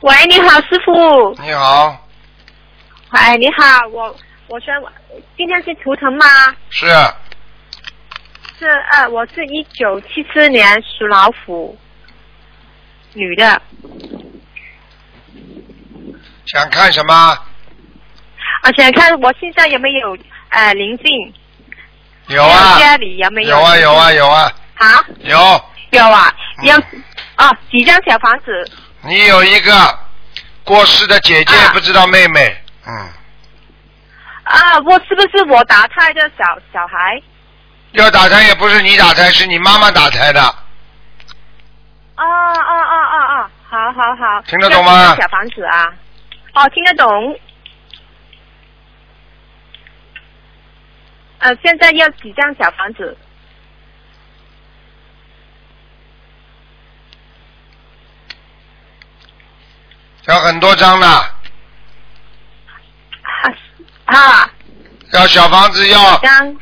喂，你好，师傅。 你好。 哎，你好，我想今天是图腾吗？ 是。 我是1974年属老虎，女的。 想看什么？ 想看我现在有没有灵性？ 有啊。 家里有没有？ 有啊有啊有啊。 啊？有啊，几张小房子？ 你有一个过世的姐姐，不知道妹妹。 我是不是我打胎的小孩？ 要打胎也不是你打胎，是你妈妈打胎的。 好。 听得懂吗？ 小房子啊。听得懂。现在要几张小房子？ 要很多张的。要小房子要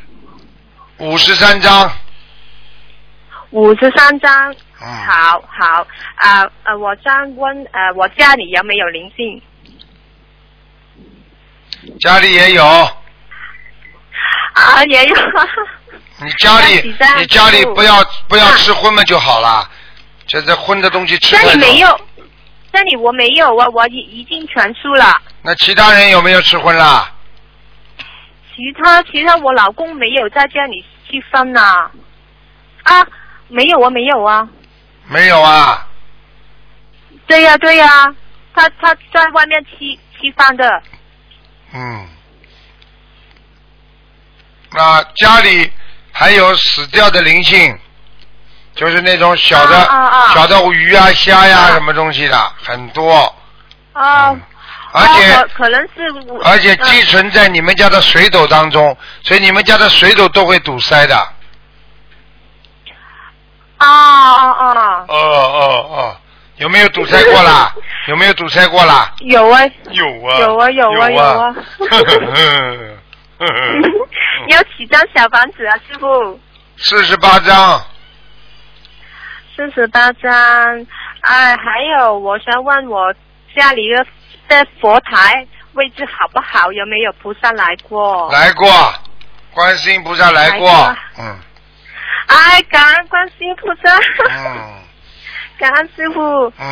53张。 53张。好。我想问我家里有没有灵性？ 家里也有。 也有。 你家里不要吃荤嘛就好了，这荤的东西吃太多。 家里没有，家里我没有，我已经全素了。 那其他人有没有吃荤啦？ 其他我老公没有在家里吃饭呐。没有啊。 没有啊？ 对呀，他在外面吃饭的。 那家里还有死掉的灵性，就是那种小的鱼啊虾呀什么东西的很多。 可能是。 而且寄存在你们家的水斗当中，所以你们家的水斗都会堵塞的。有没有堵塞过啦？有没有堵塞过啦？ 有啊。要几张小房子啊，师傅 ？48张。 48张。还有我想问我家里的佛台位置好不好？有没有菩萨来过？ 来过，观世音菩萨来过。 感恩观世音菩萨。感恩师傅。